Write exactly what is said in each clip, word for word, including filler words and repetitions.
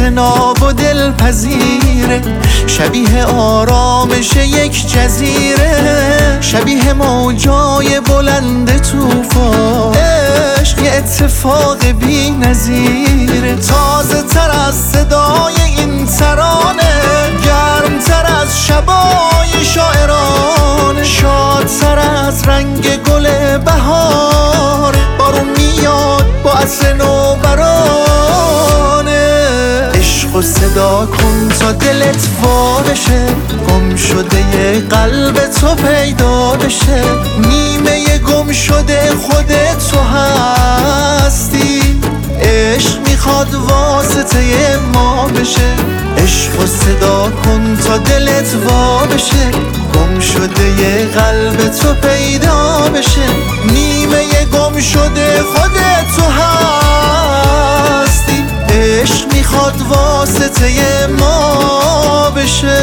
اجتناب و دلپذیره، شبیه آرامش یک جزیره، شبیه موجای بلند طوفان. عشق یه اتفاق بی نظیره، تازه تر از صدای این ترانه، گرم تر از شبای شاعرانه، شادتر از رنگ گل بهار، بارون میاد با عطر نوبرانه. عشق و صدا کن تا دلت وا بشه، گم شده ی قلب تو پیدا بشه، نیمه گم شده خودت تو هستی. عشق میخواد واسطه ما بشه، عشق و صدا کن تا دلت وا بشه، گم شده ی قلب تو پیدا بشه، نیمه گم شده خودت تو هستی. عشق میخواد واسطه ما بشه.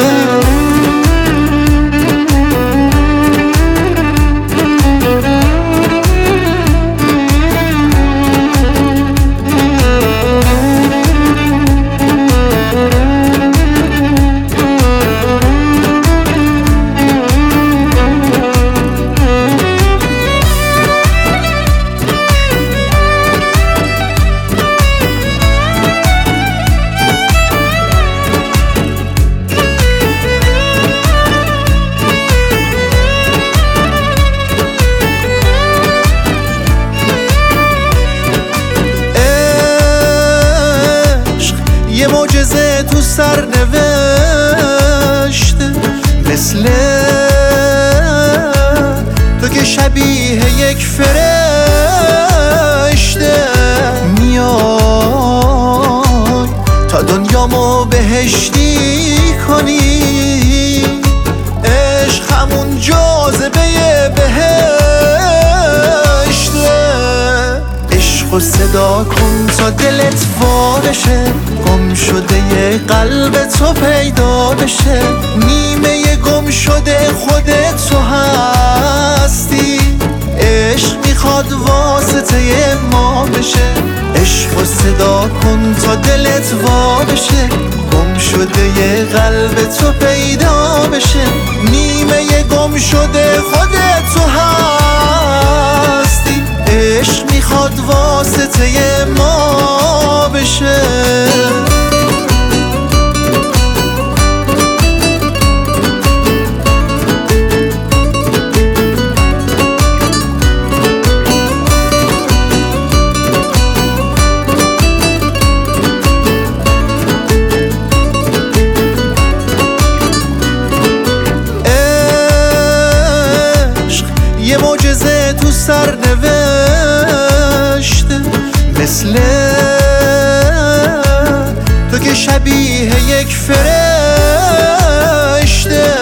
یه معجزه تو سر نوشته، مثل تو که شبیه یک فرشته، میای تا دنیامو بهشتی کنی. عشق همون جاذبه بهشته. عشق و صدا کن تا دلت وا بشه، گم شده ی قلب تو پیدا بشه، نیمه گم شده خودت تو هستی. عشق میخواد واسطه ما بشه، عشق و صدا کن تا دلت وا بشه، گم شده ی قلب تو پیدا بشه، نیمه گم شده خودت تو هستی. عشق میخواد واسطه ما بشه. یه معجزه تو سر نوشته، مثل تو که شبیه یک فرشته،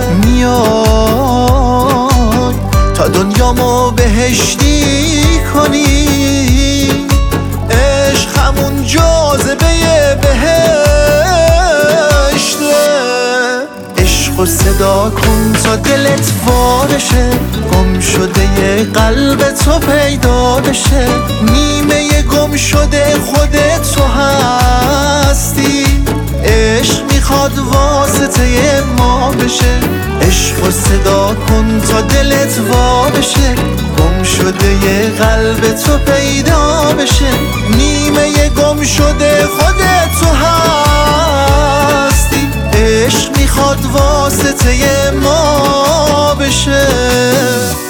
میای تا دنیامو بهشتی کنی. عشق همون جاذبه بهشته. عشق و صدا کن تا دلت وا بشه، گم شده ی قلب تو پیدا بشه، نیمه گم شده خودت تو هستی. عشق میخواد واسطه ما بشه، عشق و صدا کن تا دلت وا بشه، گم شده ی قلب تو پیدا بشه، نیمه گم شده خودت تو هستی. عشق میخواد واسطه ما بشه.